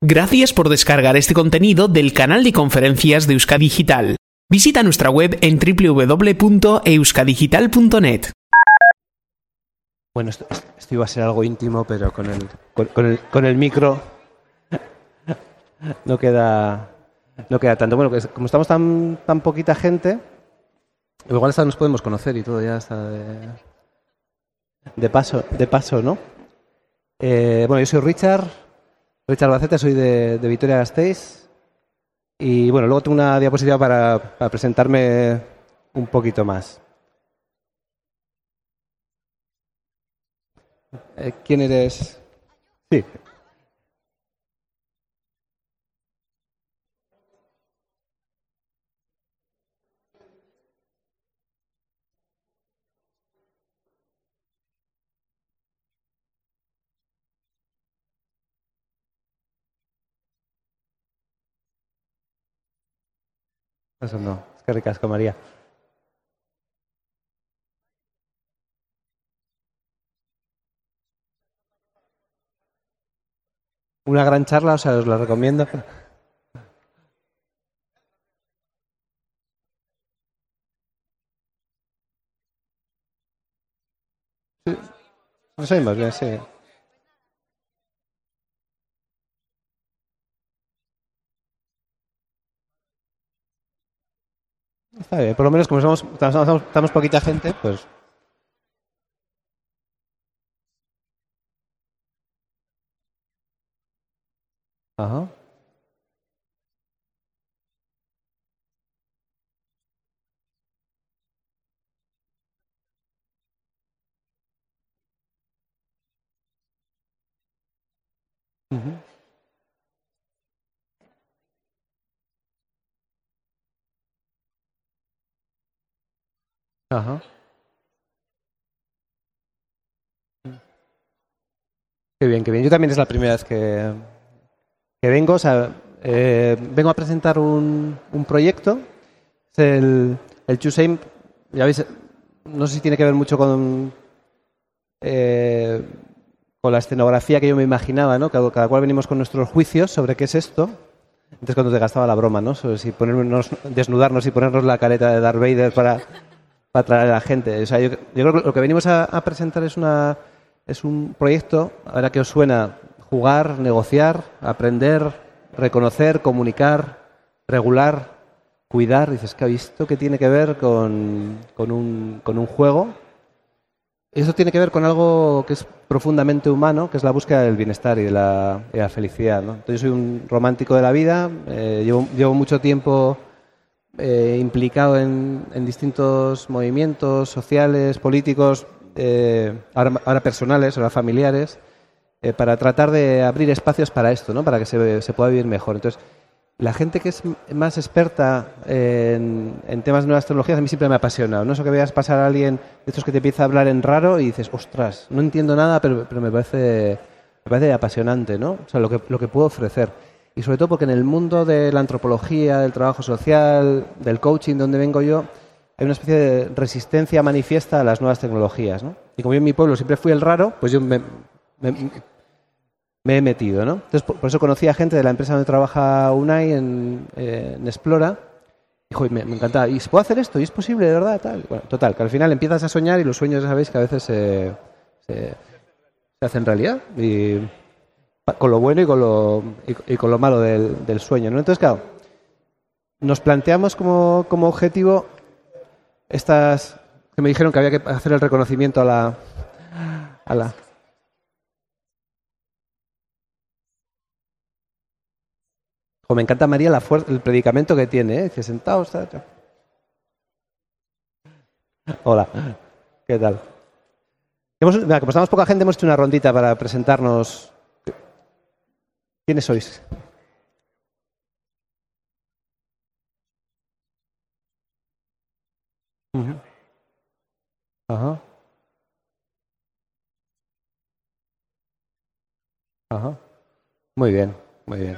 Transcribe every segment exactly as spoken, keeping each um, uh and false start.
Gracias por descargar este contenido del canal de conferencias de Euskadi Digital. Visita nuestra web en doble u doble u doble u punto euskadigital punto net. Bueno, esto, esto iba a ser algo íntimo, pero con el, con, con el, con el micro no queda, no queda tanto. Bueno, como estamos tan, tan poquita gente, igual hasta nos podemos conocer y todo ya está de, de paso, de paso, ¿no? Eh, bueno, yo soy Richard, Richard Baceta, soy de, de Vitoria-Gasteiz y bueno, luego tengo una diapositiva para, para presentarme un poquito más. Eh, ¿Quién eres? Sí. Eso no, es que ricasco, María. Una gran charla, o sea, os la recomiendo. Sí, nos oímos bien, sí. Está bien, por lo menos como somos, estamos, estamos poquita gente, pues... Ajá. Uh-huh. Ajá. Qué bien, qué bien. Yo también es la primera vez que, que vengo. O sea, eh, vengo a presentar un, un proyecto. Es el, el Choose. Ya veis, no sé si tiene que ver mucho con, eh, con la escenografía que yo me imaginaba, ¿no? Cada, cada cual venimos con nuestros juicios sobre qué es esto. Entonces cuando te gastaba la broma, ¿no? Sobre si ponernos, desnudarnos y ponernos la careta de Darth Vader para, para atraer a la gente. O sea, yo, yo creo que lo que venimos a, a presentar es una es un proyecto, ahora que os suena, jugar, negociar, aprender, reconocer, comunicar, regular, cuidar. Dices, ¿qué ha visto? ¿Qué tiene que ver con, con, un, con un juego? Eso tiene que ver con algo que es profundamente humano, que es la búsqueda del bienestar y de la, de la felicidad, ¿no? Entonces, yo soy un romántico de la vida, eh, llevo, llevo mucho tiempo eh, implicado en, en distintos movimientos sociales, políticos, eh, ahora, ahora personales, ahora familiares, eh, para tratar de abrir espacios para esto, ¿no? Para que se, se pueda vivir mejor. Entonces, la gente que es más experta en, en temas de nuevas tecnologías a mí siempre me ha apasionado, ¿no? Eso que veas pasar a alguien de estos que te empieza a hablar en raro y dices, ostras, no entiendo nada, pero, pero me parece me parece apasionante, ¿no? O sea, lo que, lo que puedo ofrecer. Y sobre todo porque en el mundo de la antropología, del trabajo social, del coaching, donde vengo yo, hay una especie de resistencia manifiesta a las nuevas tecnologías, ¿no? Y como yo en mi pueblo siempre fui el raro, pues yo me, me, me he metido, ¿no? Entonces, por, por eso conocí a gente de la empresa donde trabaja Unai en, eh, en Explora. Y joder, me, me encantaba. ¿Y se puede hacer esto? ¿Y es posible, de verdad? Tal. Bueno, total, que al final empiezas a soñar y los sueños ya sabéis que a veces se, se, se hacen realidad. Y con lo bueno y con lo, y, y con lo malo del, del sueño, ¿no? Entonces, claro, nos planteamos como, como objetivo estas que me dijeron que había que hacer el reconocimiento a la... A la me encanta, María, la fuerza, el predicamento que tiene, ¿eh? Dice, sentados. Está, está. Hola, ¿qué tal? Hemos, mira, como estamos poca gente, hemos hecho una rondita para presentarnos. ¿Quiénes sois? Uh-huh. Ajá. Ajá. Muy bien, muy bien.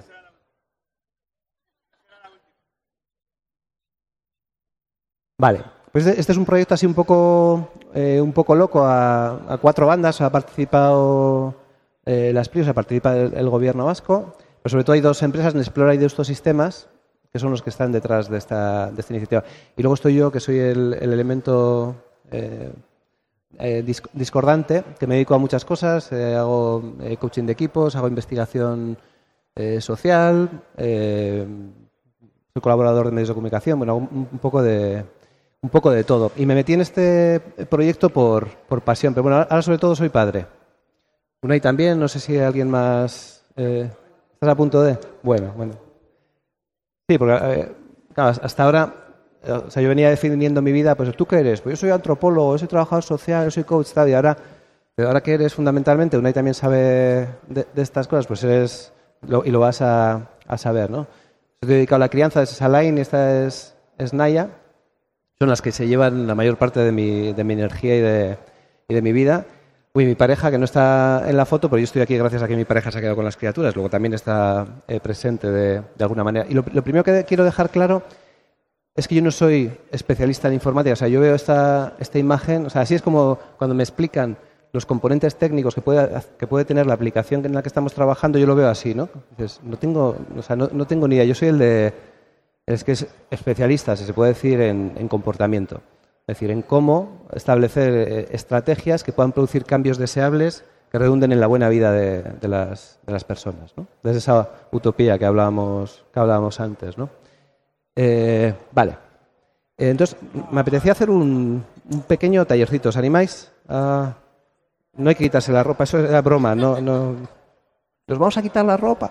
Vale, pues este es un proyecto así un poco eh, un poco loco a, a cuatro bandas. Ha participado eh, las Prius, ha participado el, el gobierno vasco, Pero sobre todo hay dos empresas, Nexplora y Deusto Sistemas, que son los que están detrás de esta, de esta iniciativa. Y luego estoy yo, que soy el, el elemento eh, eh, discordante, que me dedico a muchas cosas. Eh, hago eh, coaching de equipos, hago investigación eh, social, eh, soy colaborador de medios de comunicación, bueno, hago un, un poco de un poco de todo. Y me metí en este proyecto por, por pasión, pero bueno, ahora sobre todo soy padre. Unai también, no sé si hay alguien más. Eh, ¿Estás a punto de? Bueno, bueno. Sí, porque eh, claro, hasta ahora, eh, o sea, yo venía definiendo mi vida, pues ¿tú qué eres? Pues yo soy antropólogo, yo soy trabajador social, yo soy coach, tal, y ahora, pero ahora que eres fundamentalmente, Unai también sabe de, de estas cosas, pues eres, lo, y lo vas a, a saber, ¿no? Estoy dedicado a la crianza, esta es Alain y esta es, es Naya, son las que se llevan la mayor parte de mi, de mi energía y de, y de mi vida. Uy, mi pareja, que no está en la foto, pero yo estoy aquí gracias a que mi pareja se ha quedado con las criaturas, luego también está eh, presente de, de alguna manera. Y lo, lo primero que quiero dejar claro es que yo no soy especialista en informática, o sea, yo veo esta, esta imagen, o sea, así es como cuando me explican los componentes técnicos que puede, que puede tener la aplicación en la que estamos trabajando, yo lo veo así, ¿no? Dices, no tengo, o sea, no, no tengo ni idea, yo soy el de, es que es especialista, si se puede decir, en, en comportamiento. Es decir, en cómo establecer eh, estrategias que puedan producir cambios deseables que redunden en la buena vida de, de, las, de las personas, ¿no? Desde esa utopía que hablábamos, que hablábamos antes, ¿no? Eh, vale. Eh, entonces, me apetecía hacer un, un pequeño tallercito. ¿Os animáis? Ah, no hay que quitarse la ropa, eso era broma. No, no. ¿Nos vamos a quitar la ropa?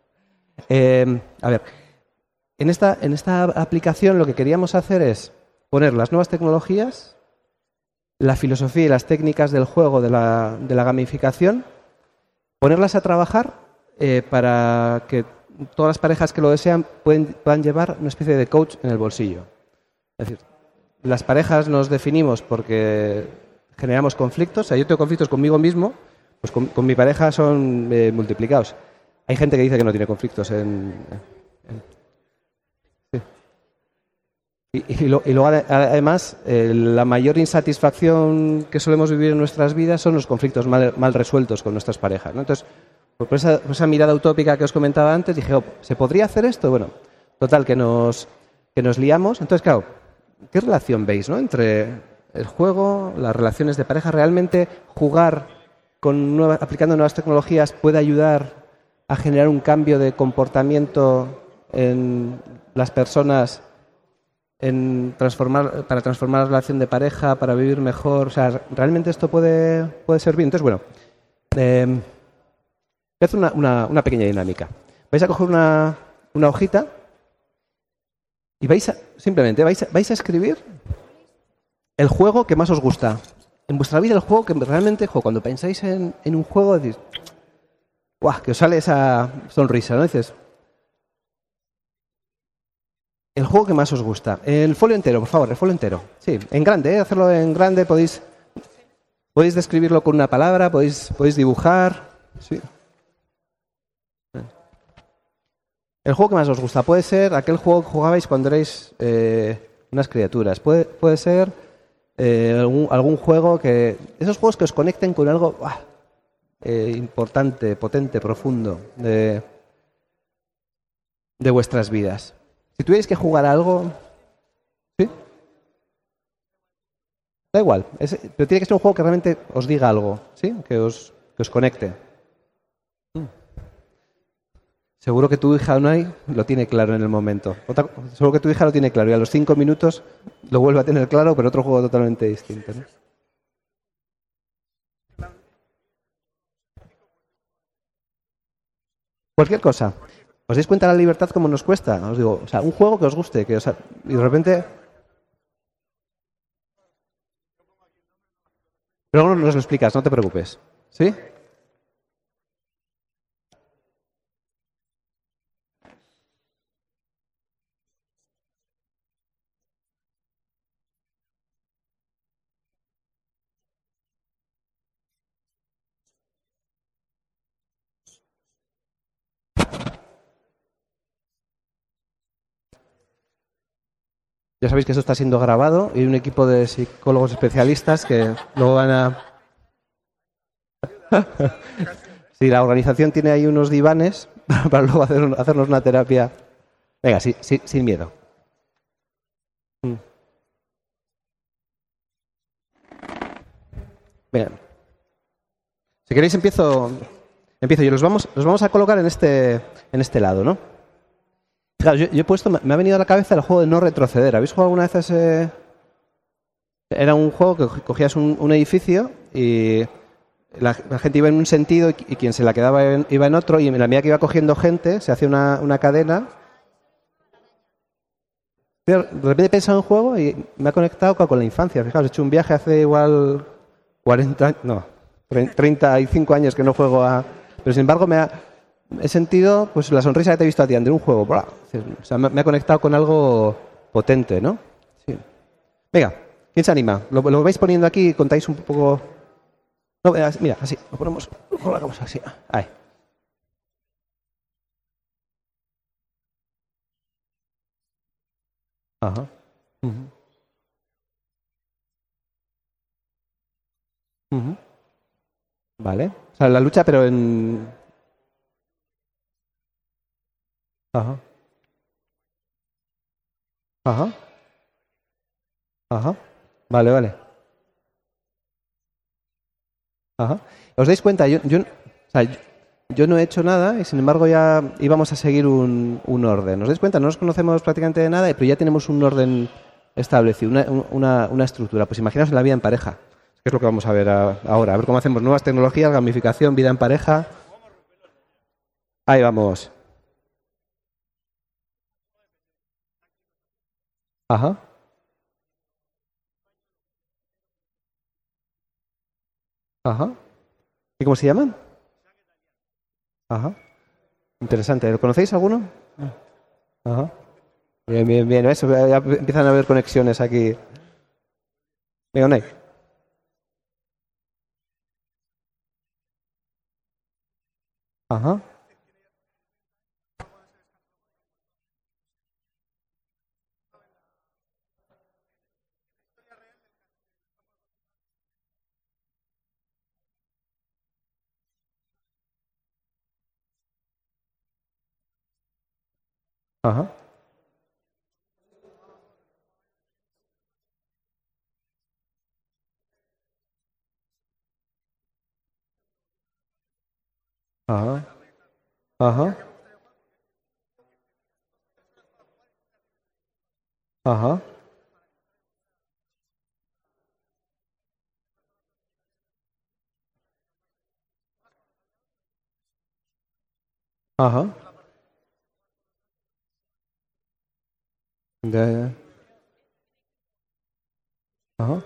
Eh, a ver, en esta, en esta aplicación lo que queríamos hacer es poner las nuevas tecnologías, la filosofía y las técnicas del juego, de la, de la gamificación, ponerlas a trabajar eh, para que todas las parejas que lo desean pueden, puedan llevar una especie de coach en el bolsillo. Es decir, las parejas nos definimos porque generamos conflictos. O sea, yo tengo conflictos conmigo mismo, pues con, con mi pareja son eh, multiplicados. Hay gente que dice que no tiene conflictos en... en Y, y, lo, y luego, además, eh, la mayor insatisfacción que solemos vivir en nuestras vidas son los conflictos mal, mal resueltos con nuestras parejas, ¿no? Entonces, por esa, por esa mirada utópica que os comentaba antes, dije, oh, ¿se podría hacer esto? Bueno, total, que nos, que nos liamos. Entonces, claro, ¿qué relación veis, ¿no? Entre el juego, las relaciones de pareja? ¿Realmente jugar con nueva, aplicando nuevas tecnologías puede ayudar a generar un cambio de comportamiento en las personas? En transformar, para transformar la relación de pareja, para vivir mejor, o sea, ¿realmente esto puede, puede servir? Entonces, bueno, eh, voy a hacer una, una, una pequeña dinámica. Vais a coger una, una hojita y vais a, simplemente vais a, vais a escribir el juego que más os gusta. En vuestra vida el juego que realmente, jo, cuando pensáis en, en un juego, decís, ¡guau!, que os sale esa sonrisa, ¿no? Dices, el juego que más os gusta. El folio entero, por favor, el folio entero. Sí, en grande, ¿eh? Hacerlo en grande, podéis podéis describirlo con una palabra, podéis, podéis dibujar. Sí. El juego que más os gusta puede ser aquel juego que jugabais cuando erais eh, unas criaturas. Puede, puede ser eh, algún, algún juego que... Esos juegos que os conecten con algo ¡buah!, eh, importante, potente, profundo de, de vuestras vidas. Si tuvierais que jugar algo, ¿sí? Da igual, es, pero tiene que ser un juego que realmente os diga algo, ¿sí? Que os, que os conecte. Seguro que tu hija Unai lo tiene claro en el momento. Otra, seguro que tu hija lo tiene claro y a los cinco minutos lo vuelve a tener claro, pero otro juego totalmente distinto, ¿no? Cualquier cosa. ¿Os dais cuenta de la libertad cómo nos cuesta? Os digo, o sea, un juego que os guste, que os, y de repente... Pero no nos lo explicas, no te preocupes. ¿Sí? Ya sabéis que esto está siendo grabado y hay un equipo de psicólogos especialistas que luego van a... Sí, la organización tiene ahí unos divanes para luego hacer, hacernos una terapia. Venga, sí, sí, sin miedo. Mm. Venga. Si queréis empiezo, empiezo yo. Los vamos, los vamos a colocar en este, en este lado, ¿no? Fijaos, yo, yo he puesto, me ha venido a la cabeza el juego de no retroceder. ¿Habéis jugado alguna vez a ese? Era un juego que cogías un, un edificio y la, la gente iba en un sentido y, y quien se la quedaba en, iba en otro, y en la medida que iba cogiendo gente se hacía una, una cadena. Pero de repente he pensado en un juego y me ha conectado con la infancia. Fijaos, he hecho un viaje hace igual cuarenta, no, treinta y cinco años que no juego a... Pero sin embargo me ha, he sentido pues la sonrisa que te he visto a ti, André, un juego. ¡Bra! O sea, me, me ha conectado con algo potente, ¿no? Sí. Venga, ¿quién se anima? Lo, lo vais poniendo aquí y contáis un poco... No, mira, así, lo ponemos, lo colocamos así. Ahí. Ajá. Uh-huh. Uh-huh. Vale. O sea, la lucha, pero en... Ajá. Ajá. Ajá. Vale, vale. Ajá. ¿Os dais cuenta? Yo, yo, o sea, yo, yo no he hecho nada y sin embargo ya íbamos a seguir un, un orden. ¿Os dais cuenta? No nos conocemos prácticamente de nada, pero ya tenemos un orden establecido, una, una, una estructura. Pues imaginaos en la vida en pareja, que es lo que vamos a ver a- ahora. A ver cómo hacemos nuevas tecnologías, gamificación, vida en pareja. Ahí vamos. Ajá. Ajá. ¿Y cómo se llaman? Ajá. Interesante. ¿Lo conocéis alguno? Ajá. Bien, bien, bien. Eso, ya empiezan a haber conexiones aquí. Venga, Unai. Ajá. Ajá. Ajá. Ajá. Ajá. Ajá. Ya, ya. Ajá.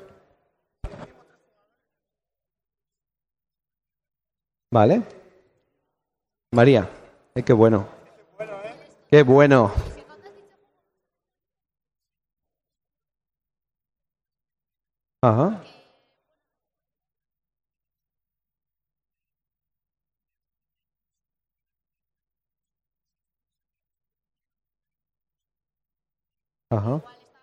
Vale. María. Eh, qué bueno. Qué bueno. Ajá. Ajá.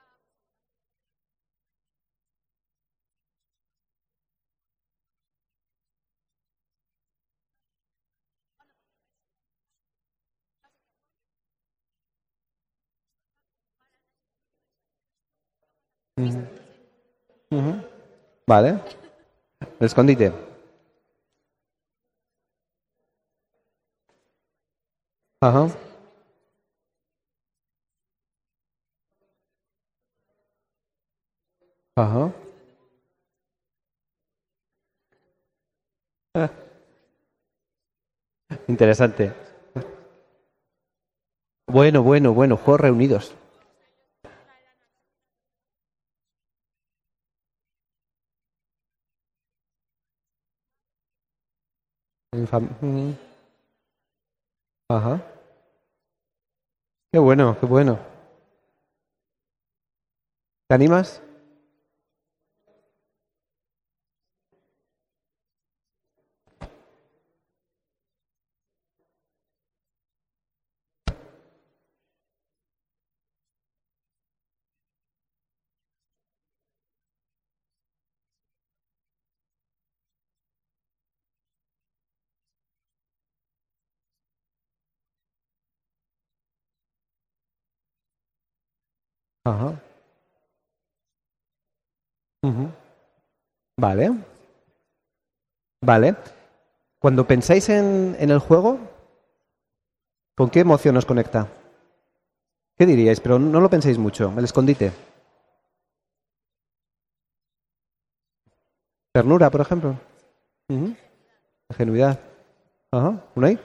Ujú. Ujú. Vale. El escondite. Ajá. Ajá. Ah, interesante. Bueno, bueno, bueno. Juegos reunidos. En fam- Ujú. Ajá. Qué bueno, qué bueno. ¿Te animas? Ajá. Ujú. Vale. Vale. Cuando pensáis en, en el juego, ¿con qué emoción os conecta? ¿Qué diríais? Pero no lo penséis mucho. El escondite. Ternura, por ejemplo. Ujú. Ingenuidad. Ajá. ¿Unai?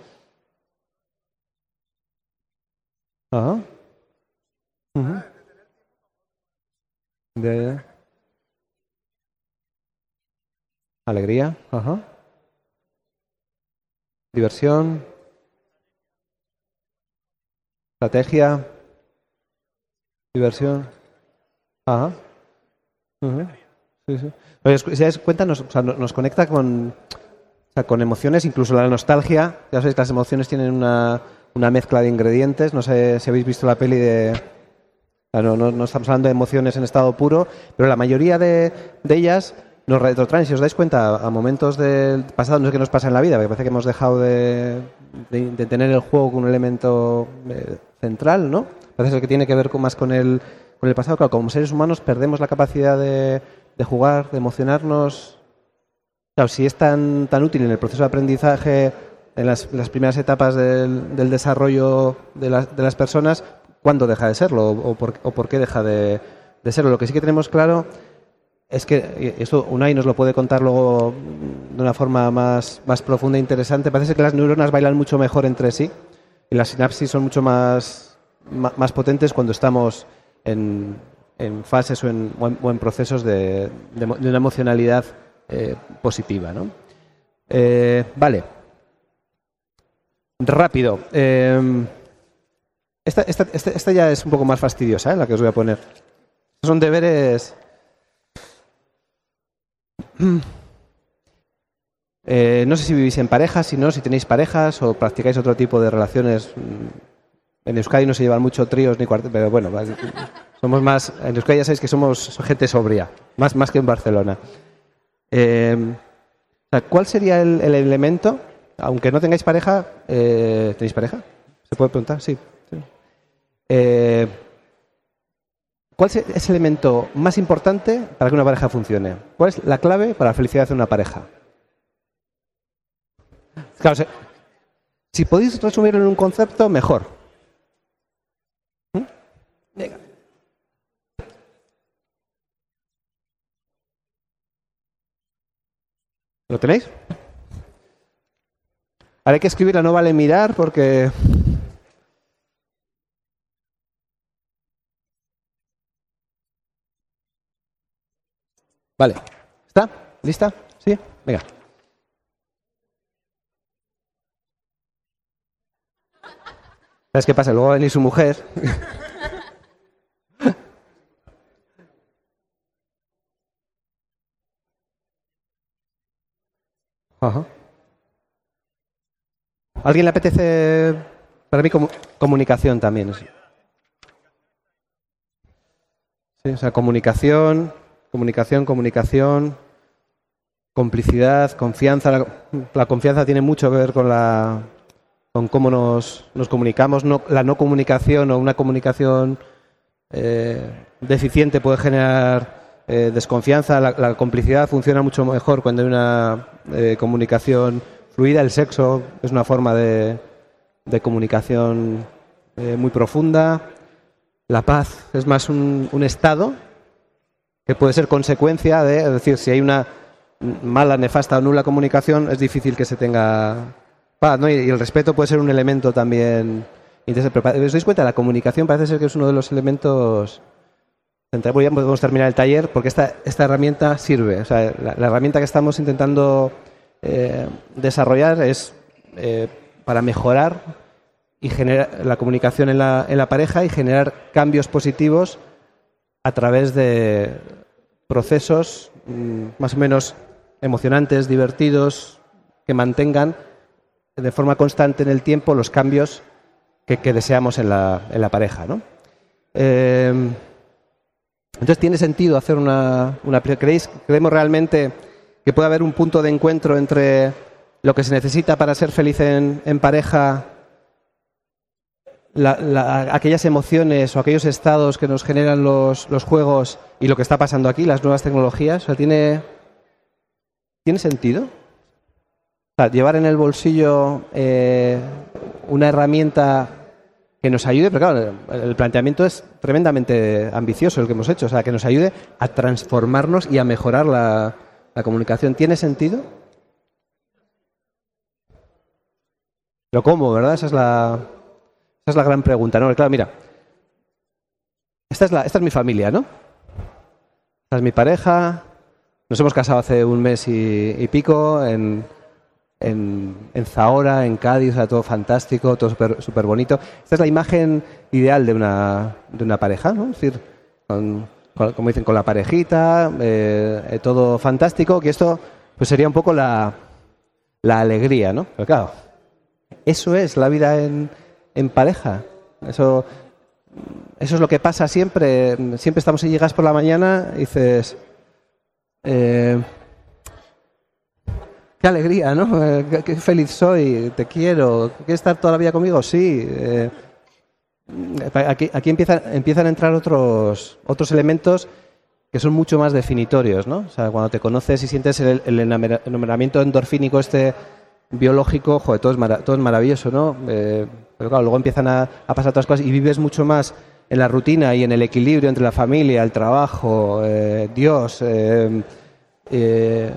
Ajá. Ujú. De alegría. Ajá. Diversión. Estrategia. Diversión. Ajá. Ujú. Sí, sí. Oye, si das cuenta, nos, o sea, no- nos conecta con, o sea, con emociones, incluso la nostalgia. Ya sabéis que las emociones tienen una, una mezcla de ingredientes. No sé si habéis visto la peli de... o sea, no, no, no estamos hablando de emociones en estado puro, pero la mayoría de, de ellas nos retrotraen, si os dais cuenta, a momentos del pasado. No sé qué nos pasa en la vida, porque parece que hemos dejado de, de- de tener el juego como un elemento eh, central, ¿no? Parece ser que tiene que ver con, más con el, con el pasado. Claro, como seres humanos perdemos la capacidad de, de jugar, de emocionarnos. Claro, si es tan, tan útil en el proceso de aprendizaje, en las, las primeras etapas del, del desarrollo de, las- de las personas, ¿cuándo deja de serlo? ¿O, o por, o por qué deja de, de serlo? Lo que sí que tenemos claro es que, y esto Unai nos lo puede contar luego de una forma más, más profunda e interesante, parece que las neuronas bailan mucho mejor entre sí y las sinapsis son mucho más, ma- más potentes cuando estamos en, en fases o en, o en- o en procesos de, de emo- de una emocionalidad eh, positiva, ¿no? Eh, vale. Rápido. Eh, esta, esta, esta- esta ya es un poco más fastidiosa, ¿eh? La que os voy a poner. Son deberes. Eh, no sé si vivís en parejas, si no, si tenéis parejas o practicáis otro tipo de relaciones. En Euskadi no se llevan mucho tríos ni cuartetos, pero bueno, somos más. En Euskadi ya sabéis que somos gente sobria, más, más que en Barcelona. Eh, o sea, ¿cuál sería el, el elemento, aunque no tengáis pareja, eh, ¿tenéis pareja? ¿Se puede preguntar? Sí. sí. Eh, ¿Cuál es el elemento más importante para que una pareja funcione? ¿Cuál es la clave para la felicidad de una pareja? Claro, se- si podéis resumirlo en un concepto, mejor. ¿Mm? Venga. ¿Lo tenéis? Ahora hay que escribirla, no vale mirar porque... Vale. ¿Está? ¿Lista? ¿Sí? Venga. ¿Sabes qué pasa? Luego va a venir su mujer. Ajá. ¿Alguien le apetece? Para mí comu- comunicación también. Sí, Sí, o sea, comunicación, comunicación, comunicación, complicidad, confianza. La, la confianza tiene mucho que ver con la con cómo nos, nos comunicamos. No, la no comunicación o una comunicación eh, deficiente puede generar eh, desconfianza. La, la complicidad funciona mucho mejor cuando hay una eh, comunicación fluida. El sexo es una forma de, de comunicación eh, muy profunda. La paz es más un, un estado que puede ser consecuencia de, es decir, si hay una mala, nefasta o nula comunicación, es difícil que se tenga paz, ¿no? Y, y el respeto puede ser un elemento también interesante. Pero ¿os dais cuenta? La comunicación parece ser que es uno de los elementos centrales. Bueno, ya podemos terminar el taller porque esta, esta herramienta sirve. O sea, la, la herramienta que estamos intentando eh, desarrollar es eh, para mejorar y generar la comunicación en la, en la pareja y generar cambios positivos a través de procesos mmm, más o menos emocionantes, divertidos, que mantengan de forma constante en el tiempo los cambios que, que deseamos en la, en la pareja, ¿no? Eh, entonces, ¿tiene sentido hacer una, una... ¿Creéis, creemos realmente que puede haber un punto de encuentro entre lo que se necesita para ser feliz en, en pareja la, la, aquellas emociones o aquellos estados que nos generan los, los juegos y lo que está pasando aquí, las nuevas tecnologías? O sea, ¿tiene, ¿tiene sentido? O sea, llevar en el bolsillo eh, una herramienta que nos ayude, pero claro, el planteamiento es tremendamente ambicioso el que hemos hecho, o sea, que nos ayude a transformarnos y a mejorar la, la comunicación. ¿Tiene sentido? Pero ¿cómo, verdad? Esa es la, esa es la gran pregunta, ¿no? Claro, mira, esta es, la, esta es mi familia, ¿no? Esta es mi pareja, nos hemos casado hace un mes y, y pico en... En, en Zahora, en Cádiz, o sea, todo fantástico, todo súper super bonito. Esta es la imagen ideal de una, de una pareja, ¿no? Es decir, con, con, como dicen, con la parejita, eh, eh, todo fantástico, que esto pues sería un poco la, la alegría, ¿no? Pero claro, eso es la vida en, en pareja. Eso, eso es lo que pasa siempre. Siempre estamos y llegas por la mañana y dices... Eh, Qué alegría, ¿no? Eh, qué, qué feliz soy, te quiero. ¿Quieres estar toda la vida conmigo? Sí. Eh, aquí aquí empiezan, empiezan a entrar otros, otros elementos que son mucho más definitorios, ¿no? O sea, cuando te conoces y sientes el, el enamoramiento endorfínico este biológico, joder, todo es, mara, todo es maravilloso, ¿no? Eh, pero claro, luego empiezan a, a pasar otras cosas y vives mucho más en la rutina y en el equilibrio entre la familia, el trabajo, eh, Dios... Eh, eh,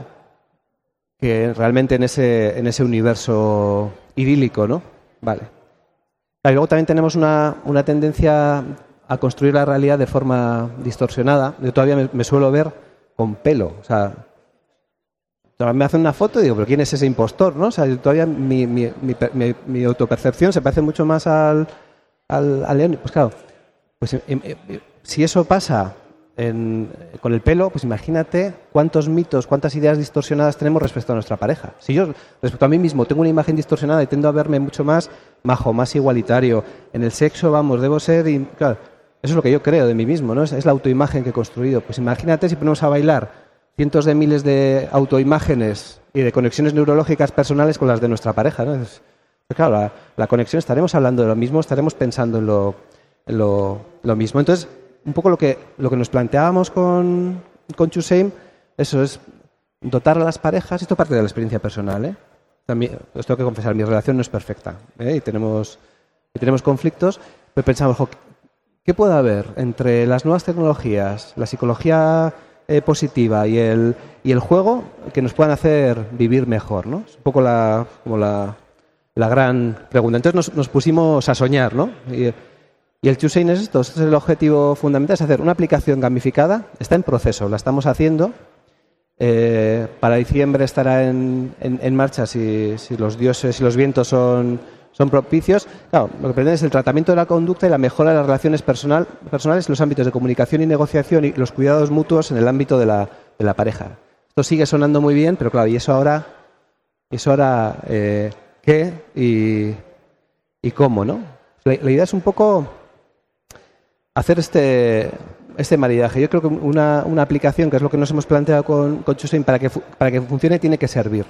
que realmente en ese, en ese universo idílico, ¿no? Vale. Y luego también tenemos una, una tendencia a construir la realidad de forma distorsionada. Yo todavía me, me suelo ver con pelo. O sea, me hacen una foto y digo, ¿pero quién es ese impostor, no? O sea, todavía mi, mi, mi, mi, mi autopercepción se parece mucho más al, al, al león. Pues claro, pues, eh, eh, si eso pasa... En, con el pelo, pues imagínate cuántos mitos, cuántas ideas distorsionadas tenemos respecto a nuestra pareja. Si yo, respecto a mí mismo, tengo una imagen distorsionada y tendo a verme mucho más majo, más igualitario. En el sexo, vamos, debo ser... Y, claro, eso es lo que yo creo de mí mismo, ¿no? Es, es la autoimagen que he construido. Pues imagínate si ponemos a bailar cientos de miles de autoimágenes y de conexiones neurológicas personales con las de nuestra pareja, ¿no? Es, pues claro, la, la conexión, estaremos hablando de lo mismo, estaremos pensando en lo, en lo, lo mismo. Entonces... Un poco lo que, lo que nos planteábamos con, con TwoSame, eso es dotar a las parejas, esto parte de la experiencia personal, ¿eh? También, os tengo que confesar, mi relación no es perfecta, ¿eh? y, tenemos, y tenemos conflictos, pero pensamos, jo, ¿qué puede haber entre las nuevas tecnologías, la psicología eh, positiva y el, y el juego que nos puedan hacer vivir mejor, ¿no? Es un poco la, como la, la gran pregunta. Entonces nos, nos pusimos a soñar, ¿no? Y, Y el TwoSame es esto, este es el objetivo fundamental, es hacer una aplicación gamificada, está en proceso, la estamos haciendo, eh, para diciembre estará en, en, en marcha si, si los dioses y los vientos son, son propicios. Claro, lo que pretende es el tratamiento de la conducta y la mejora de las relaciones personal, personales en los ámbitos de comunicación y negociación y los cuidados mutuos en el ámbito de la, de la pareja. Esto sigue sonando muy bien, pero claro, ¿y eso ahora, y eso ahora eh, qué y, y cómo, no? La, la idea es un poco... hacer este, este maridaje. Yo creo que una, una aplicación, que es lo que nos hemos planteado con, con TwoSame, para que, para que funcione tiene que servir.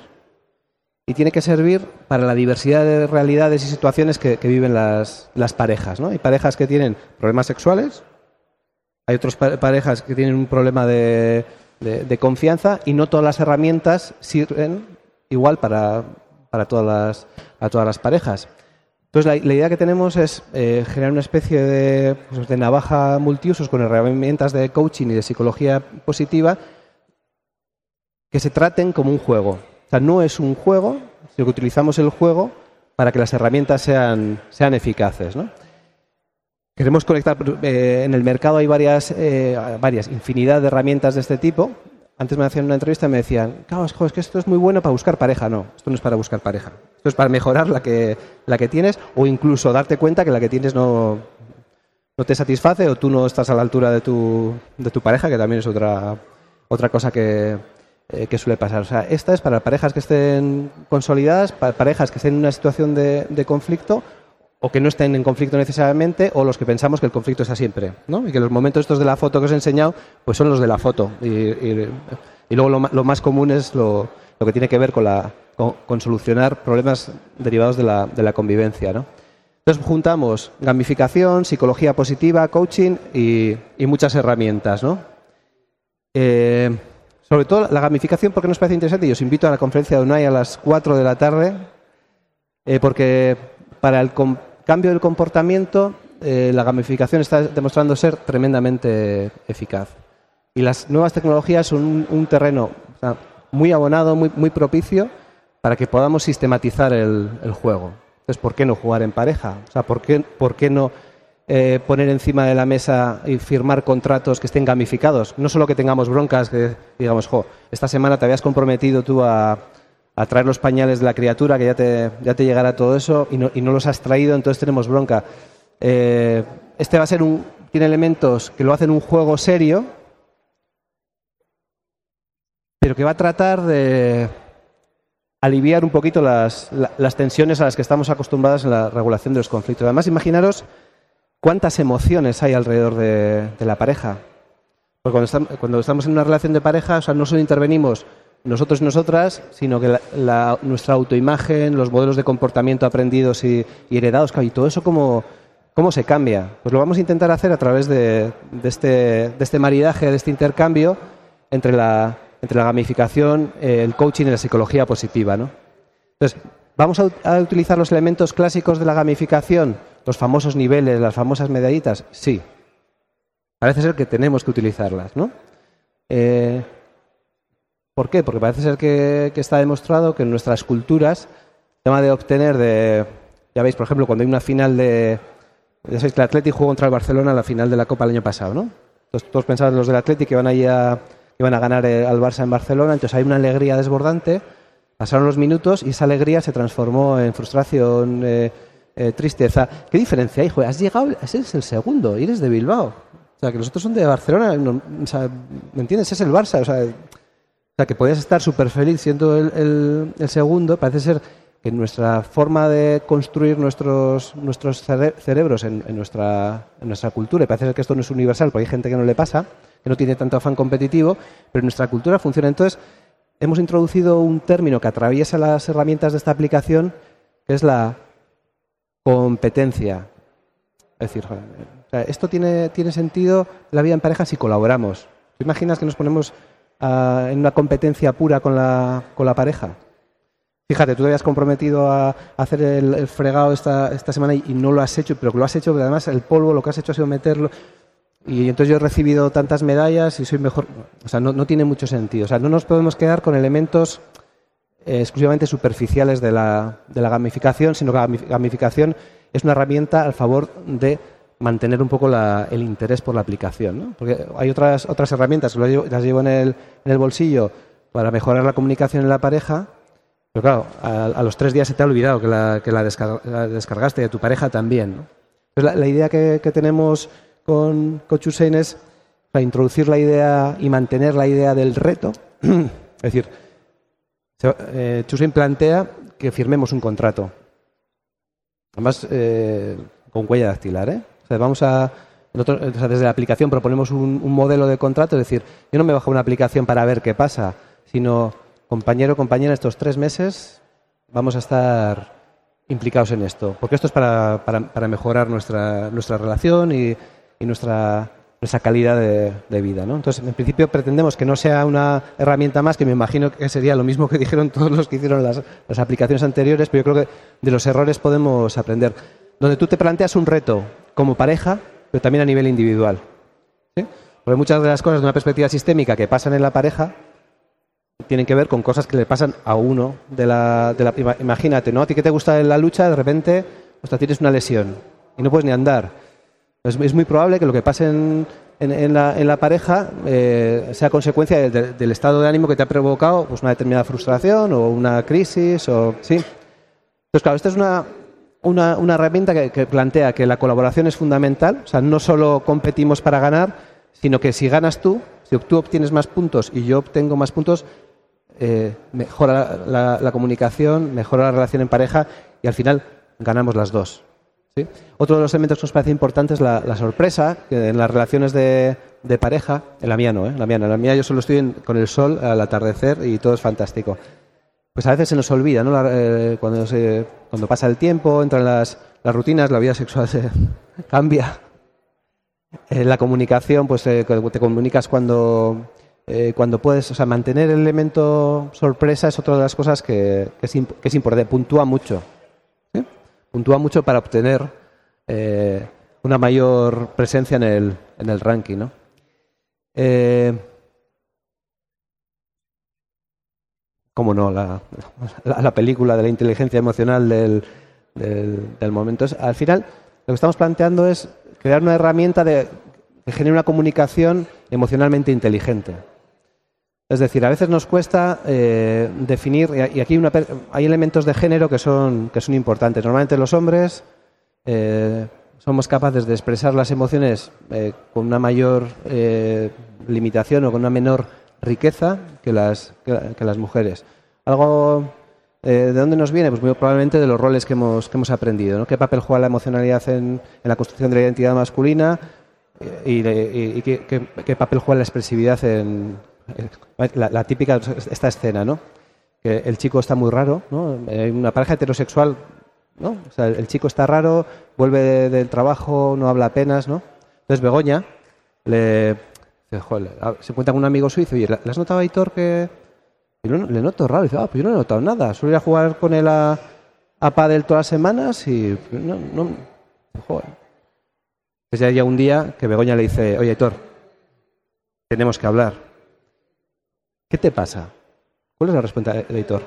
Y tiene que servir para la diversidad de realidades y situaciones que, que viven las, las parejas, ¿no? Hay parejas que tienen problemas sexuales, hay otras parejas que tienen un problema de, de, de confianza y no todas las herramientas sirven igual para, para, todas, las, para todas las parejas. Entonces, la, la idea que tenemos es eh, generar una especie de, pues, de navaja multiusos con herramientas de coaching y de psicología positiva que se traten como un juego. O sea, no es un juego, sino que utilizamos el juego para que las herramientas sean, sean eficaces, ¿no? Queremos conectar, eh, en el mercado hay varias, eh, varias, infinidad de herramientas de este tipo. Antes me hacían una entrevista y me decían, claro, es que esto es muy bueno para buscar pareja. No, esto no es para buscar pareja. Esto es para mejorar la que, la que tienes o incluso darte cuenta que la que tienes no, no te satisface o tú no estás a la altura de tu, de tu pareja, que también es otra, otra cosa que, eh, que suele pasar. O sea, esta es para parejas que estén consolidadas, para parejas que estén en una situación de, de conflicto o que no estén en conflicto necesariamente, o los que pensamos que el conflicto está siempre, ¿no? Y que los momentos estos de la foto que os he enseñado, pues son los de la foto. Y, y, y luego lo, lo más común es lo, lo que tiene que ver con, la, con, con solucionar problemas derivados de la, de la convivencia, ¿no? Entonces juntamos gamificación, psicología positiva, coaching y, y muchas herramientas, ¿no? Eh, sobre todo la gamificación, porque nos parece interesante, y os invito a la conferencia de UNAI a las cuatro de la tarde, eh, porque para el cambio del comportamiento eh, la gamificación está demostrando ser tremendamente eficaz. Y las nuevas tecnologías son un, un terreno, o sea, muy abonado, muy, muy propicio para que podamos sistematizar el, el juego. Entonces, ¿por qué no jugar en pareja? O sea, ¿por qué, por qué no eh, poner encima de la mesa y firmar contratos que estén gamificados? No solo que tengamos broncas, que digamos, jo, esta semana te habías comprometido tú a, a traer los pañales de la criatura, que ya te, ya te llegará todo eso, y no, y no los has traído, entonces tenemos bronca. Eh, este va a ser un, tiene elementos que lo hacen un juego serio, pero que va a tratar de aliviar un poquito las, las tensiones a las que estamos acostumbrados en la regulación de los conflictos. Además, imaginaros cuántas emociones hay alrededor de, de la pareja. Porque cuando estamos, cuando estamos en una relación de pareja, o sea, no solo intervenimos nosotros y nosotras, sino que la, la, nuestra autoimagen, los modelos de comportamiento aprendidos y, y heredados, y todo eso cómo, cómo se cambia. Pues lo vamos a intentar hacer a través de, de, este, de este maridaje, de este intercambio entre la... entre la gamificación, eh, el coaching y la psicología positiva, ¿no? Entonces, ¿vamos a, a utilizar los elementos clásicos de la gamificación? Los famosos niveles, las famosas medallitas. Sí. Parece ser que tenemos que utilizarlas, ¿no? Eh, ¿Por qué? Porque parece ser que, que está demostrado que en nuestras culturas, el tema de obtener de... Ya veis, por ejemplo, cuando hay una final de... Ya sabéis que el Athletic jugó contra el Barcelona en la final de la Copa el año pasado, ¿no? Entonces, todos pensaban los del Athletic que van ahí a... iban a ganar al Barça en Barcelona, entonces hay una alegría desbordante, pasaron los minutos y esa alegría se transformó en frustración, eh, eh, tristeza. ¿Qué diferencia hay? Joder, has llegado, eres el segundo y eres de Bilbao. O sea, que los otros son de Barcelona, no, o sea, ¿me entiendes? Es el Barça, o sea, o sea que podías estar súper feliz siendo el, el, el segundo. Parece ser que nuestra forma de construir nuestros, nuestros cere cerebros en, en, nuestra, en nuestra cultura, y parece ser que esto no es universal, porque hay gente que no le pasa, que no tiene tanto afán competitivo, pero en nuestra cultura funciona. Entonces, hemos introducido un término que atraviesa las herramientas de esta aplicación, que es la competencia. Es decir, o sea, esto tiene, tiene sentido en la vida en pareja si colaboramos. ¿Te imaginas que nos ponemos uh, en una competencia pura con la, con la pareja? Fíjate, tú te habías comprometido a hacer el, el fregado esta, esta semana y, y no lo has hecho, pero que lo has hecho, pero además el polvo lo que has hecho ha sido meterlo... Y entonces yo he recibido tantas medallas y soy mejor. O sea, no, no tiene mucho sentido. O sea, no nos podemos quedar con elementos eh, exclusivamente superficiales de la, de la gamificación, sino que la gamificación es una herramienta al favor de mantener un poco la, el interés por la aplicación, ¿no? Porque hay otras, otras herramientas que las llevo, las llevo en, el, en el bolsillo para mejorar la comunicación en la pareja, pero claro, a, a los tres días se te ha olvidado que la, que la, descarga, la descargaste, de tu pareja también, ¿no? Entonces, la, la idea que, que tenemos con, con Chusein es para introducir la idea y mantener la idea del reto. Es decir, eh, Chusein plantea que firmemos un contrato. Además, eh, con huella dactilar, ¿eh? O sea, vamos a, nosotros, o sea, desde la aplicación proponemos un, un modelo de contrato, es decir, yo no me bajo una aplicación para ver qué pasa, sino, compañero, compañera, estos tres meses vamos a estar implicados en esto, porque esto es para, para, para mejorar nuestra, nuestra relación y, y nuestra, nuestra calidad de, de vida, ¿no? Entonces, en principio pretendemos que no sea una herramienta más, que me imagino que sería lo mismo que dijeron todos los que hicieron las, las aplicaciones anteriores, pero yo creo que de los errores podemos aprender. Donde tú te planteas un reto como pareja, pero también a nivel individual, ¿sí? Porque muchas de las cosas de una perspectiva sistémica que pasan en la pareja tienen que ver con cosas que le pasan a uno de la, de la... Imagínate, ¿no? A ti que te gusta la lucha, de repente, hasta tienes una lesión y no puedes ni andar. Es, es muy probable que lo que pase en, en, en, la, en la pareja eh, sea consecuencia de, de, del estado de ánimo que te ha provocado pues, una determinada frustración o una crisis, o ¿sí? Entonces, claro, esta es una, una, una herramienta que, que plantea que la colaboración es fundamental. O sea, no solo competimos para ganar, sino que si ganas tú, si tú obtienes más puntos y yo obtengo más puntos, Eh, mejora la, la, la comunicación, mejora la relación en pareja y al final ganamos las dos, ¿sí? Otro de los elementos que nos parece importante es la, la sorpresa, que en las relaciones de, de pareja, en la mía no, ¿eh? En la mía no, en la mía yo solo estoy en, con el sol al atardecer y todo es fantástico. Pues a veces se nos olvida, ¿no? La, eh, cuando, se, cuando pasa el tiempo, entran las, las rutinas, la vida sexual se cambia. Eh, la comunicación, pues eh, te comunicas cuando, eh, cuando puedes, o sea, mantener el elemento sorpresa es otra de las cosas que, que, es, imp- que es importante. Puntúa mucho. ¿Sí? Puntúa mucho para obtener eh, una mayor presencia en el, en el ranking, ¿no? Eh, cómo no, la, la, la película de la inteligencia emocional del, del, del momento. Es, al final, lo que estamos planteando es crear una herramienta de, que genere una comunicación emocionalmente inteligente. Es decir, a veces nos cuesta eh, definir, y aquí una, hay elementos de género que son, que son importantes. Normalmente los hombres eh, somos capaces de expresar las emociones eh, con una mayor eh, limitación o con una menor riqueza que las, que, que las mujeres. Algo, eh, ¿de dónde nos viene? Pues muy probablemente de los roles que hemos, que hemos aprendido, ¿no? ¿Qué papel juega la emocionalidad en, en la construcción de la identidad masculina? Y, y, y qué, qué, qué papel juega la expresividad en la, la típica, esta escena, ¿no? Que el chico está muy raro, ¿no? Hay una pareja heterosexual, ¿no? O sea, el chico está raro, vuelve de, del trabajo, no habla apenas, ¿no? Entonces Begoña le, joder, se encuentra con un amigo suizo y ¿le has notado a Aitor que y no, le noto raro? Y dice, ah, pues yo no he notado nada, suelo ir a jugar con él a, a pádel todas las semanas y no, no, joder. Entonces ya llega un día que Begoña le dice, oye Aitor, tenemos que hablar. ¿Qué te pasa? ¿Cuál es la respuesta de Aitor?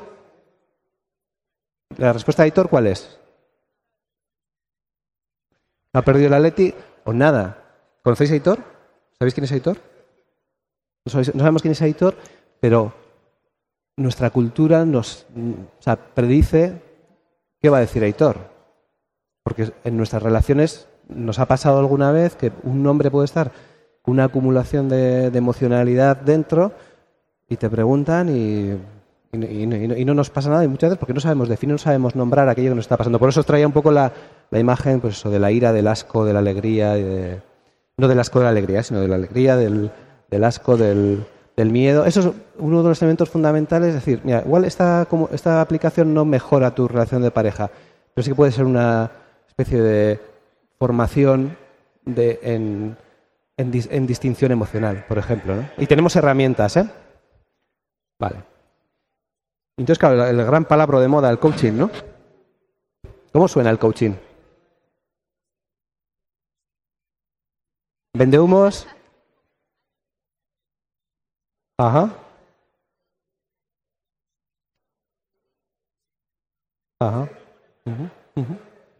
¿La respuesta de Aitor cuál es? ¿Ha perdido el Atleti o nada? ¿Conocéis a Aitor? ¿Sabéis quién es Aitor? No, sabéis, no sabemos quién es Aitor, pero nuestra cultura nos, o sea, predice qué va a decir Aitor. Porque en nuestras relaciones nos ha pasado alguna vez que un hombre puede estar con una acumulación de, de emocionalidad dentro y te preguntan y, y, y, y, no, y no nos pasa nada y muchas veces porque no sabemos definir, no sabemos nombrar aquello que nos está pasando. Por eso os traía un poco la, la imagen pues eso, de la ira, del asco, de la alegría, y de, no del asco de la alegría, sino de la alegría, del, del asco, del, del miedo. Eso es uno de los elementos fundamentales. Es decir, mira, igual esta, como, esta aplicación no mejora tu relación de pareja, pero sí que puede ser una especie de formación de, en, en, dis, en distinción emocional, por ejemplo, ¿no? Y tenemos herramientas, ¿eh? Vale. Entonces, claro, el gran palabra de moda, el coaching, ¿no? ¿Cómo suena el coaching? ¿Vende humos? Ajá. Ajá. Uh-huh. Uh-huh.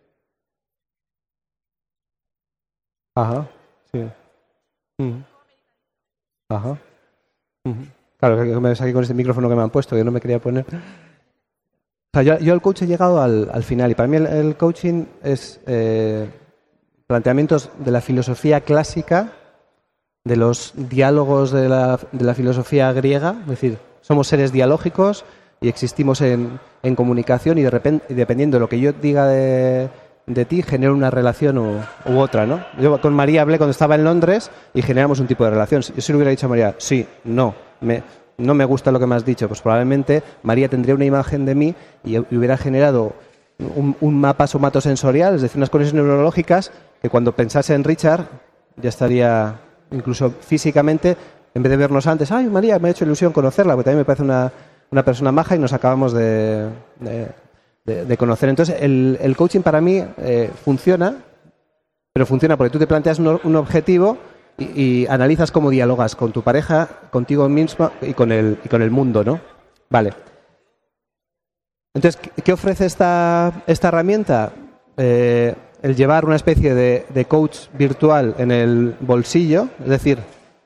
Ajá. Sí. Uh-huh. Ajá. Uh-huh. Claro, que me ves aquí con este micrófono que me han puesto, que no me quería poner. O sea, yo, yo al coach he llegado al, al final y para mí el, el coaching es eh, planteamientos de la filosofía clásica, de los diálogos de la, de la filosofía griega, es decir, somos seres dialógicos y existimos en, en comunicación y, de repente, y dependiendo de lo que yo diga de, de ti, genero una relación u, u otra, ¿no? Yo con María hablé cuando estaba en Londres y generamos un tipo de relación. Yo si le hubiera dicho a María, sí, no, me, no me gusta lo que me has dicho, pues probablemente María tendría una imagen de mí y, y hubiera generado un, un mapa somatosensorial, es decir, unas conexiones neurológicas que cuando pensase en Richard ya estaría, incluso físicamente, en vez de vernos antes, ay, María, me ha hecho ilusión conocerla, porque también me parece una, una persona maja y nos acabamos de, de, de, de conocer. Entonces, el, el coaching para mí eh, funciona, pero funciona porque tú te planteas un, un objetivo y, y analizas cómo dialogas con tu pareja, contigo mismo y con el, y con el mundo, ¿no? Vale. Entonces, ¿qué ofrece esta, esta herramienta? Eh, el llevar una especie de, de coach virtual en el bolsillo, es decir,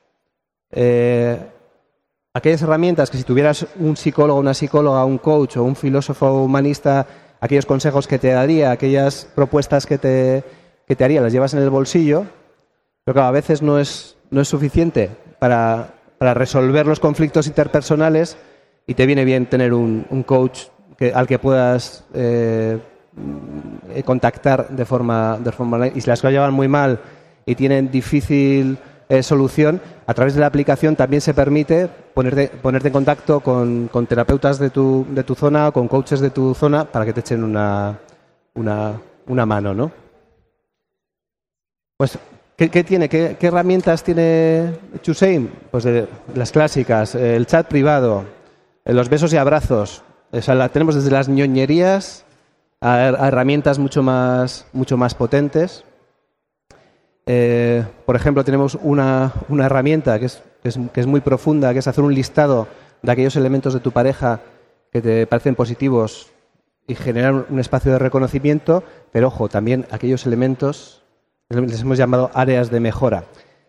eh, aquellas herramientas que si tuvieras un psicólogo, una psicóloga, un coach o un filósofo humanista, aquellos consejos que te daría, aquellas propuestas que te, que te haría, las llevas en el bolsillo, pero claro, a veces no es, no es suficiente para, para resolver los conflictos interpersonales y te viene bien tener un, un coach que, al que puedas eh, contactar de forma, de forma online. Y si las cosas llevan muy mal y tienen difícil eh, solución, a través de la aplicación también se permite ponerte, ponerte en contacto con, con terapeutas de tu, de tu zona o con coaches de tu zona para que te echen una, una, una mano, ¿no? Pues, ¿qué, qué tiene? ¿Qué, ¿Qué herramientas tiene TwoShame? Pues de, las clásicas, el chat privado, los besos y abrazos. O sea, la, tenemos desde las ñoñerías a, a herramientas mucho más, mucho más potentes. Eh, por ejemplo, tenemos una, una herramienta que es, que, es, que es muy profunda, que es hacer un listado de aquellos elementos de tu pareja que te parecen positivos y generar un espacio de reconocimiento, pero ojo, también aquellos elementos les hemos llamado áreas de mejora.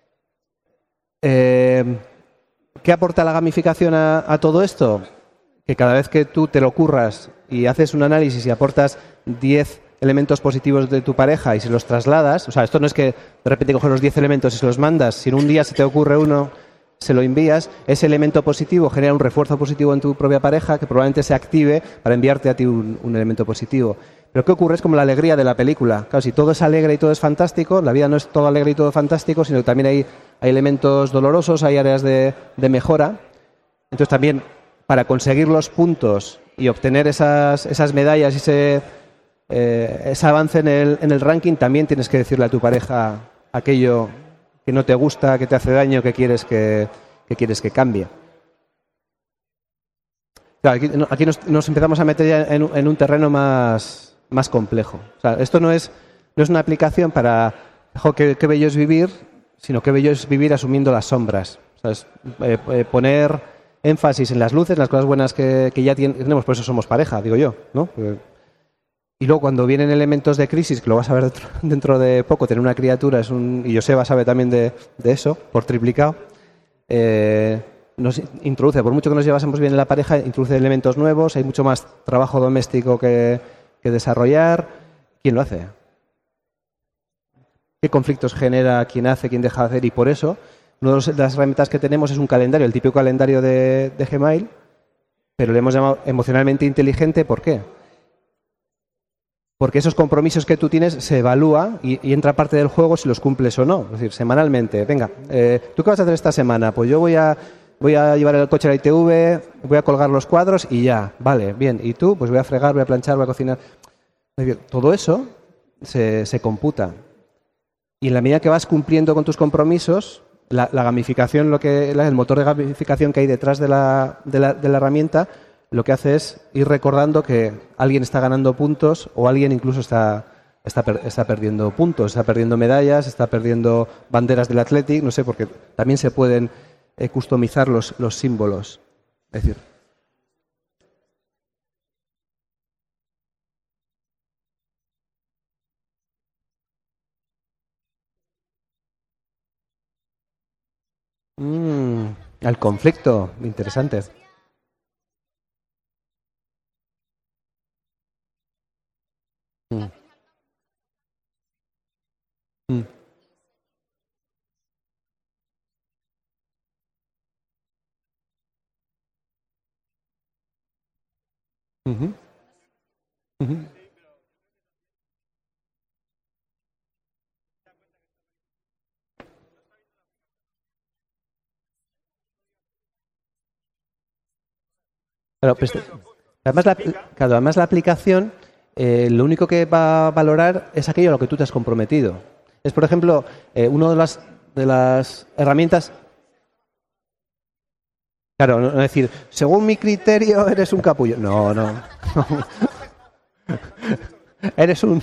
Eh, ¿Qué aporta la gamificación a, a todo esto? Que cada vez que tú te lo curras y haces un análisis y aportas diez elementos positivos de tu pareja y se los trasladas, o sea, esto no es que de repente coges los diez elementos y se los mandas, si en un día se te ocurre uno, se lo envías, ese elemento positivo genera un refuerzo positivo en tu propia pareja que probablemente se active para enviarte a ti un, un elemento positivo. Pero ¿qué ocurre? Es como la alegría de la película. Claro, si todo es alegre y todo es fantástico, la vida no es todo alegre y todo fantástico, sino que también hay, hay elementos dolorosos, hay áreas de, de mejora. Entonces también para conseguir los puntos y obtener esas, esas medallas y ese, eh, ese avance en el, en el ranking, también tienes que decirle a tu pareja aquello que no te gusta, que te hace daño, que quieres que, que, quieres que cambie. Claro, aquí, no, aquí nos, nos empezamos a meter ya en, en un terreno más, más complejo. O sea, esto no es, no es una aplicación para jo, qué, qué bello es vivir, sino qué bello es vivir asumiendo las sombras. O sea, es, eh, eh, poner énfasis en las luces, en las cosas buenas que, que ya tenemos, por eso somos pareja, digo yo, ¿no? Y luego cuando vienen elementos de crisis, que lo vas a ver dentro, dentro de poco, tener una criatura es un... y Joseba sabe también de, de eso, por triplicado, eh, nos introduce, por mucho que nos llevásemos bien en la pareja, introduce elementos nuevos, hay mucho más trabajo doméstico que, que desarrollar. ¿Quién lo hace? ¿Qué conflictos genera? ¿Quién hace? ¿Quién deja de hacer? Y por eso, una de las herramientas que tenemos es un calendario, el típico calendario de, de Gmail, pero le hemos llamado emocionalmente inteligente. ¿Por qué? Porque esos compromisos que tú tienes se evalúa y, y entra parte del juego si los cumples o no. Es decir, semanalmente. Venga, eh, ¿tú qué vas a hacer esta semana? Pues yo voy a, voy a llevar el coche a la I T V, voy a colgar los cuadros y ya. Vale, bien. ¿Y tú? Pues voy a fregar, voy a planchar, voy a cocinar. Es decir, todo eso se, se computa. Y en la medida que vas cumpliendo con tus compromisos, la, la gamificación, lo que, el motor de gamificación que hay detrás de la, de la, de la herramienta, lo que hace es ir recordando que alguien está ganando puntos o alguien incluso está, está, per, está perdiendo puntos, está perdiendo medallas, está perdiendo banderas del Athletic, no sé, porque también se pueden eh, customizar los, los símbolos. Es decir, mmm, el conflicto, interesante. Mm. Mm. Uh-huh. Uh-huh. Claro, pues, además, la, claro, además la aplicación eh, lo único que va a valorar es aquello a lo que tú te has comprometido. Es, por ejemplo, eh, una de las, de las herramientas... Claro, no, no decir, según mi criterio eres un capullo. No, no. Eres un...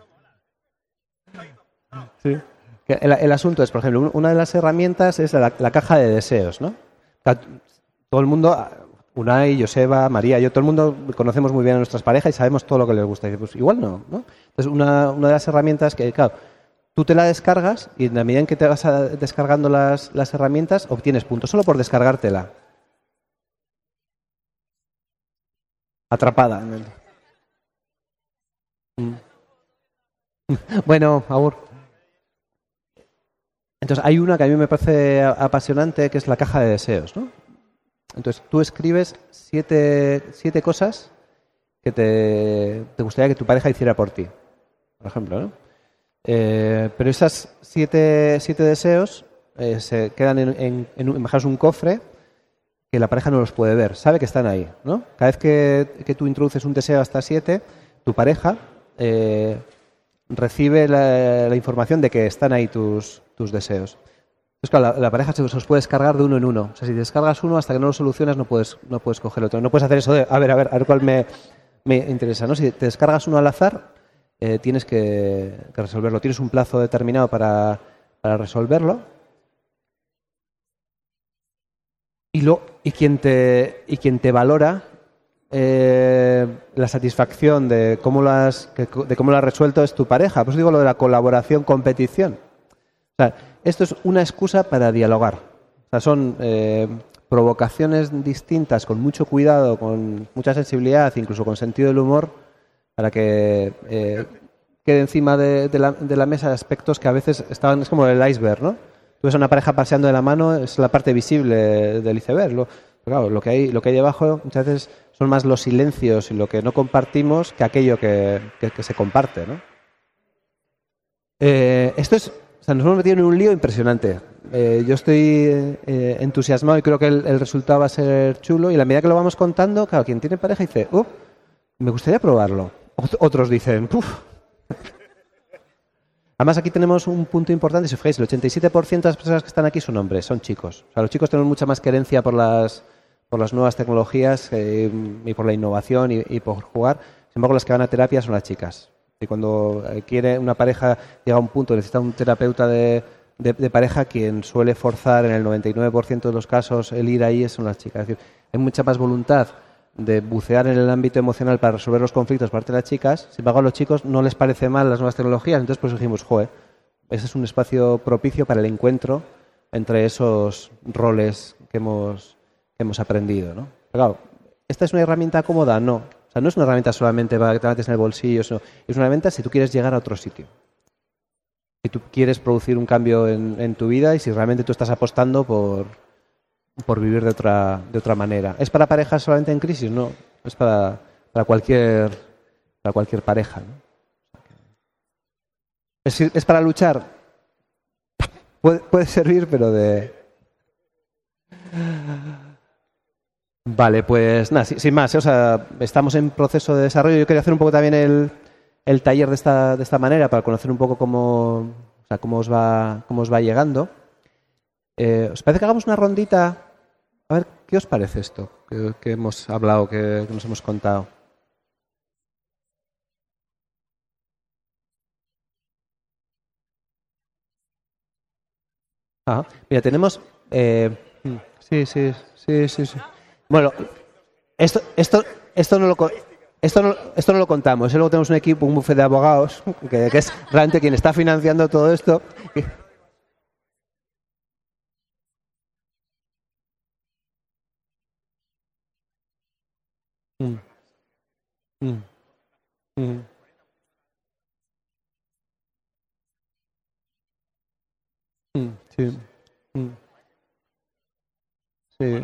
Sí. El, el asunto es, por ejemplo, una de las herramientas es la, la caja de deseos, ¿no? Todo el mundo... Unai, Joseba, María, yo, todo el mundo conocemos muy bien a nuestras parejas y sabemos todo lo que les gusta. Y pues igual no, ¿no? Entonces, una, una de las herramientas que, claro, tú te la descargas y en la medida en que te vas a, descargando las, las herramientas, obtienes puntos solo por descargártela. Atrapada. Mm. Bueno, Agur. Entonces, hay una que a mí me parece apasionante, que es la caja de deseos, ¿no? Entonces, tú escribes siete, siete cosas que te, te gustaría que tu pareja hiciera por ti, por ejemplo, ¿no? Eh, pero esas siete, siete deseos eh, se quedan en, en, en, un, imaginaos un cofre que la pareja no los puede ver, sabe que están ahí, ¿no? Cada vez que, que tú introduces un deseo hasta siete, tu pareja eh, recibe la, la información de que están ahí tus, tus deseos. Entonces, claro, la, la pareja se os puede descargar de uno en uno. O sea, si descargas uno, hasta que no lo solucionas, no puedes, no puedes coger otro. No puedes hacer eso de, a ver, a ver, a ver cuál me, me interesa, ¿no? Si te descargas uno al azar, eh, tienes que, que resolverlo. Tienes un plazo determinado para, para resolverlo. Y, lo, y, quien te, y quien te valora eh, la satisfacción de cómo, lo has, de cómo lo has resuelto es tu pareja. Por eso digo lo de la colaboración-competición. O sea, esto es una excusa para dialogar. O sea, son eh, provocaciones distintas, con mucho cuidado, con mucha sensibilidad, incluso con sentido del humor, para que eh, quede encima de, de, la, de la mesa aspectos que a veces estaban, es como el iceberg, ¿no? Tú ves a una pareja paseando de la mano, es la parte visible del iceberg. Lo, claro, lo que hay, lo que hay debajo muchas veces son más los silencios y lo que no compartimos que aquello que, que, que se comparte, ¿no? Eh, esto es... O sea, nos hemos metido en un lío impresionante. Eh, yo estoy eh, entusiasmado y creo que el, el resultado va a ser chulo. Y a la medida que lo vamos contando, claro, quien tiene pareja dice, uh, me gustaría probarlo. Otros dicen, uff. Además, aquí tenemos un punto importante. Si os fijáis, el ochenta y siete por ciento de las personas que están aquí son hombres, son chicos. O sea, los chicos tenemos mucha más querencia por las, por las nuevas tecnologías eh, y por la innovación y, y por jugar. Sin embargo, las que van a terapia son las chicas. Y cuando quiere una pareja, llega a un punto, necesita un terapeuta de, de, de pareja, quien suele forzar en el noventa y nueve por ciento de los casos el ir ahí son las chicas. Es decir, hay mucha más voluntad de bucear en el ámbito emocional para resolver los conflictos por parte de las chicas. Sin embargo, a los chicos no les parece mal las nuevas tecnologías, entonces pues dijimos, joder, ese es un espacio propicio para el encuentro entre esos roles que hemos, que hemos aprendido, ¿no? Pero claro, ¿esta es una herramienta cómoda? No. O sea, no es una herramienta solamente para que te metes en el bolsillo, sino, es una herramienta si tú quieres llegar a otro sitio. Si tú quieres producir un cambio en, en tu vida y si realmente tú estás apostando por, por vivir de otra, de otra manera. ¿Es para parejas solamente en crisis? No, es para, para, cualquier, para cualquier pareja, ¿no? ¿Es, es para luchar? Puede, puede servir, pero de... Vale, pues nada, sin, sin más, ¿eh? O sea, estamos en proceso de desarrollo. Yo quería hacer un poco también el, el taller de esta, de esta manera para conocer un poco cómo, o sea, cómo os va, cómo os va llegando. Eh, ¿Os parece que hagamos una rondita? A ver, ¿qué os parece esto que, que hemos hablado, que, que nos hemos contado? Ah, mira, tenemos... Eh, sí, sí, sí, sí, sí. Bueno, esto, esto, esto, no lo, esto, no, esto no lo contamos. Luego tenemos un equipo, un bufete de abogados, que, que es realmente quien está financiando todo esto. Mm, mm, mm, mm, sí, mm, sí.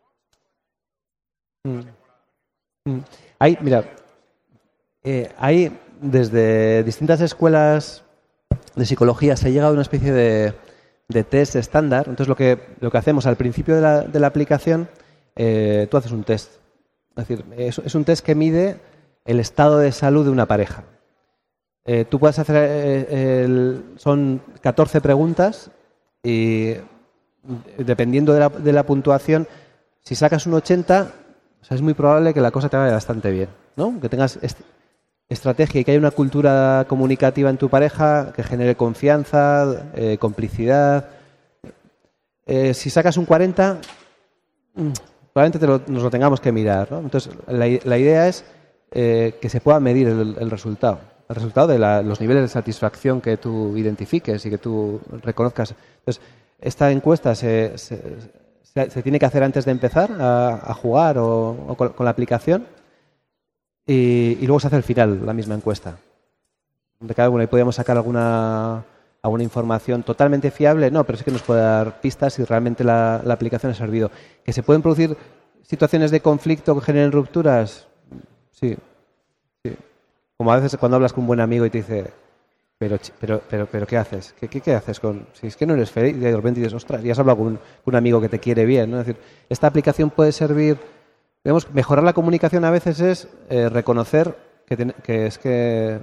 Mm, mm. Hay, mira, eh, hay desde distintas escuelas de psicología se ha llegado a una especie de, de test estándar. Entonces lo que, lo que hacemos al principio de la, de la aplicación, eh, tú haces un test. Es decir, es, es un test que mide el estado de salud de una pareja. Eh, tú puedes hacer, eh, el, son catorce preguntas y dependiendo de la, de la puntuación, si sacas un ochenta, o sea, es muy probable que la cosa te vaya bastante bien, ¿no? Que tengas est estrategia y que haya una cultura comunicativa en tu pareja que genere confianza, eh, complicidad. Eh, si sacas un cuarenta, probablemente te lo, nos lo tengamos que mirar, ¿no? Entonces, la, la idea es eh, que se pueda medir el, el resultado. El resultado de la, los niveles de satisfacción que tú identifiques y que tú reconozcas. Entonces, esta encuesta se, se, se, se tiene que hacer antes de empezar a, a jugar o, o con, con la aplicación y, y luego se hace al final la misma encuesta. De cada uno ahí podríamos sacar alguna, alguna información totalmente fiable, no, pero sí que nos puede dar pistas si realmente la, la aplicación ha servido. ¿Que se pueden producir situaciones de conflicto que generen rupturas? Sí, sí. Como a veces cuando hablas con un buen amigo y te dice, pero, pero, pero, pero ¿qué haces? ¿Qué, qué, qué haces? con Si es que no eres feliz, y de repente dices, ostras, ya has hablado con un, con un amigo que te quiere bien, ¿no? Es decir, esta aplicación puede servir, digamos, mejorar la comunicación a veces es eh, reconocer que, ten, que es que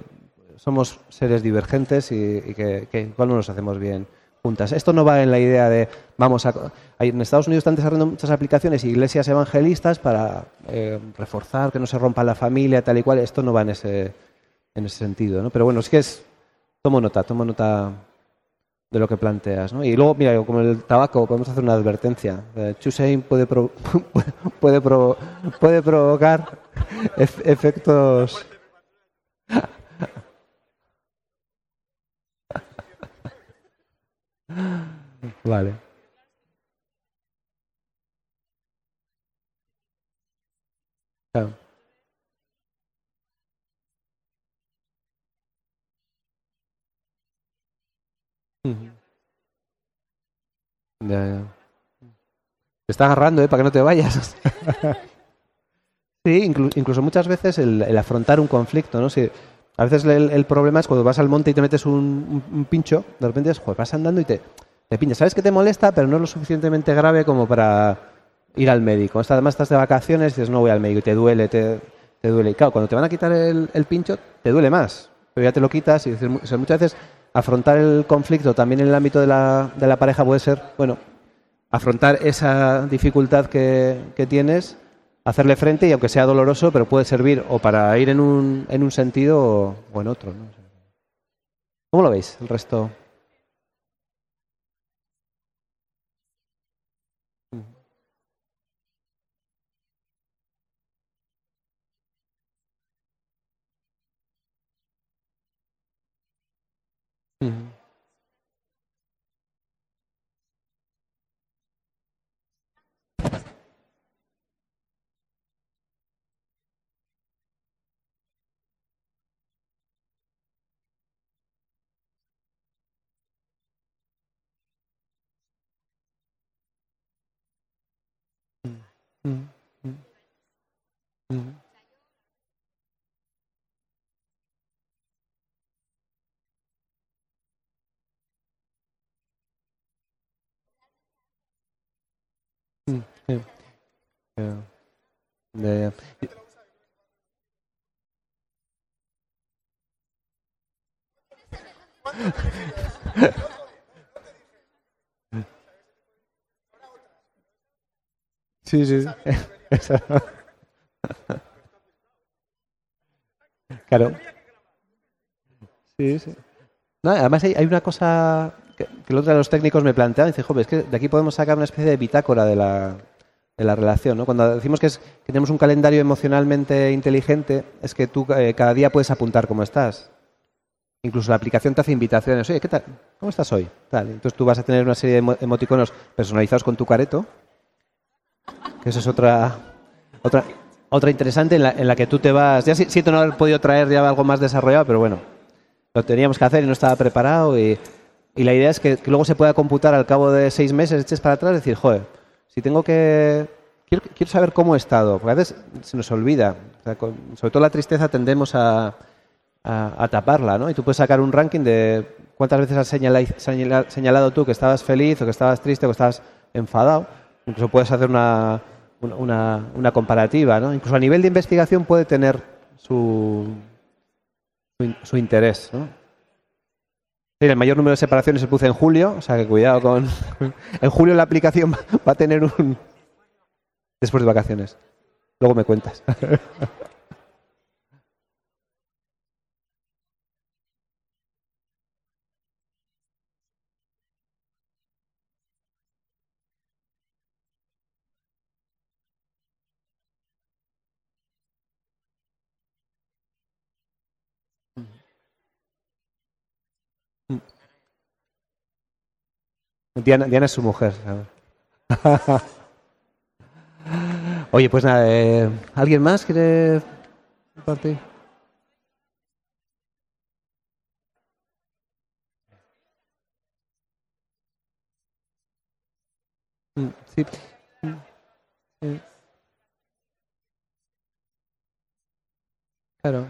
somos seres divergentes y, y que, que igual no nos hacemos bien juntas. Esto no va en la idea de vamos a... En Estados Unidos están desarrollando muchas aplicaciones, iglesias evangelistas para eh, reforzar que no se rompa la familia, tal y cual. Esto no va en ese, en ese sentido, ¿no? Pero bueno, es que es... Tomo nota, tomo nota de lo que planteas, ¿no? Y luego, mira, como el tabaco, podemos hacer una advertencia. Eh, Chussein puede, pro, puede, pro, puede provocar ef, efectos... Vale. Claro. Uh-huh. Ya, ya. Te está agarrando, ¿eh? Para que no te vayas. Sí, inclu incluso muchas veces el, el afrontar un conflicto, ¿no? Si, a veces el, el problema es cuando vas al monte y te metes un, un, un pincho, de repente es, joder, vas andando y te, te pinchas. Sabes que te molesta, pero no es lo suficientemente grave como para ir al médico. Además estás de vacaciones y dices, no voy al médico y te duele, te, te duele. Y claro, cuando te van a quitar el, el pincho, te duele más. Pero ya te lo quitas y dices, o sea, muchas veces afrontar el conflicto también en el ámbito de la, de la pareja puede ser, bueno, afrontar esa dificultad que, que tienes, hacerle frente y aunque sea doloroso, pero puede servir o para ir en un, en un sentido o, o en otro, ¿no? ¿Cómo lo veis el resto? Uh-huh. Uh-huh. Uh-huh. Uh-huh. Sí. Yeah. Yeah, yeah. Sí, sí. Claro. Sí, sí. No, además hay, hay una cosa que, que el otro de los técnicos me planteaba, dice, joder, es que de aquí podemos sacar una especie de bitácora de la, de la relación, ¿no? Cuando decimos que, es, que tenemos un calendario emocionalmente inteligente, es que tú eh, cada día puedes apuntar cómo estás. Incluso la aplicación te hace invitaciones. Oye, ¿qué tal? ¿Cómo estás hoy? Tal. Entonces tú vas a tener una serie de emo emoticonos personalizados con tu careto, que eso es otra otra otra interesante en la, en la que tú te vas... Ya siento no haber podido traer ya algo más desarrollado, pero bueno, lo teníamos que hacer y no estaba preparado y, y la idea es que, que luego se pueda computar al cabo de seis meses, eches para atrás y decir, joder, si tengo que... Quiero, quiero saber cómo he estado, porque a veces se nos olvida. O sea, con, sobre todo la tristeza tendemos a, a, a taparla, ¿no? Y tú puedes sacar un ranking de cuántas veces has señala, señala, señalado tú que estabas feliz o que estabas triste o que estabas enfadado. Incluso puedes hacer una, una, una comparativa, ¿no? Incluso a nivel de investigación puede tener su, su, su interés, ¿no? Sí, el mayor número de separaciones se produce en julio, o sea que cuidado con... En julio la aplicación va a tener un... Después de vacaciones. Luego me cuentas. Diana, Diana es su mujer. Oye, pues nada, eh, ¿alguien más quiere compartir? Mm, sí. Mm, sí. Claro.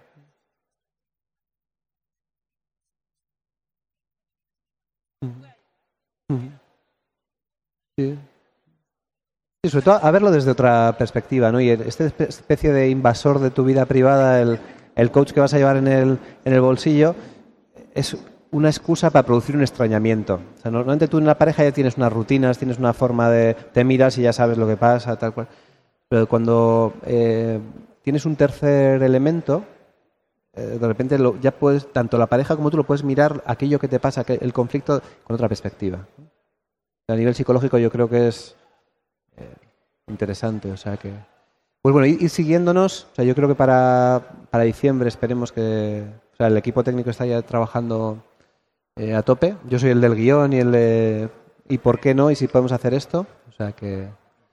Mm, mm, sí. Sí, sobre todo a verlo desde otra perspectiva, ¿no? Y esta especie de invasor de tu vida privada, el, el coach que vas a llevar en el, en el bolsillo es una excusa para producir un extrañamiento. O sea, normalmente tú en la pareja ya tienes unas rutinas, tienes una forma de... te miras y ya sabes lo que pasa, tal cual. Pero cuando eh, tienes un tercer elemento, eh, de repente lo, ya puedes, tanto la pareja como tú lo puedes mirar aquello que te pasa, que el conflicto, con otra perspectiva. A nivel psicológico yo creo que es eh, interesante, o sea que... Pues bueno, ir, ir siguiéndonos, o sea, yo creo que para, para diciembre esperemos que... O sea, el equipo técnico está ya trabajando eh, a tope. Yo soy el del guión y el de... ¿Y por qué no? ¿Y si podemos hacer esto? O sea que...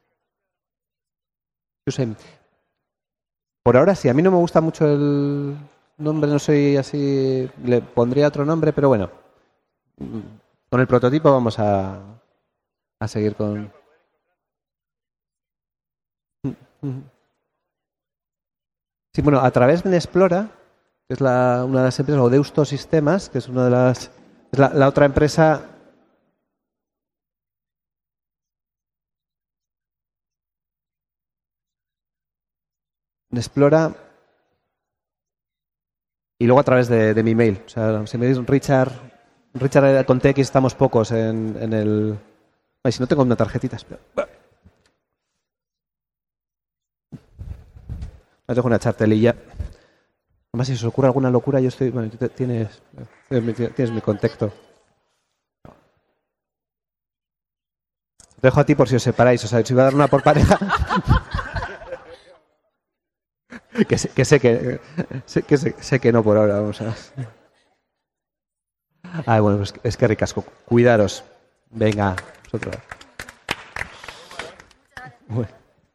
Yo sé. Por ahora sí, a mí no me gusta mucho el nombre, no soy así... Le pondría otro nombre, pero bueno. Con el prototipo vamos a, a seguir con... Sí, bueno, a través de Explora, que es la, una de las empresas, o Deusto Sistemas, que es una de las... Es la, la otra empresa... Explora y luego a través de, de mi mail. O sea, si me dices Richard, Richard con T X estamos pocos en, en el... Ay, si no tengo una tarjetita, espera. Os dejo una chartelilla. Además, si os ocurre alguna locura, yo estoy... Bueno, tú tienes, tienes mi contacto. Os dejo a ti por si os separáis. O sea, si voy a dar una por pareja... que, sé, que sé que... Sé que, sé, sé que no por ahora, vamos a... Ah, bueno, pues es que ricasco. Cuidaros. Venga, vosotros. Bueno.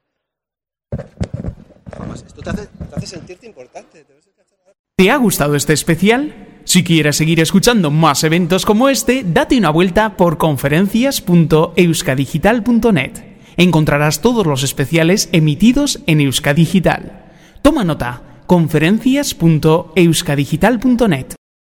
Esto te hace, te hace sentirte importante. ¿Te ha gustado este especial? Si quieres seguir escuchando más eventos como este, date una vuelta por conferencias punto euskadigital punto net. Encontrarás todos los especiales emitidos en Euskadigital. Toma nota, conferencias punto euskadigital punto net.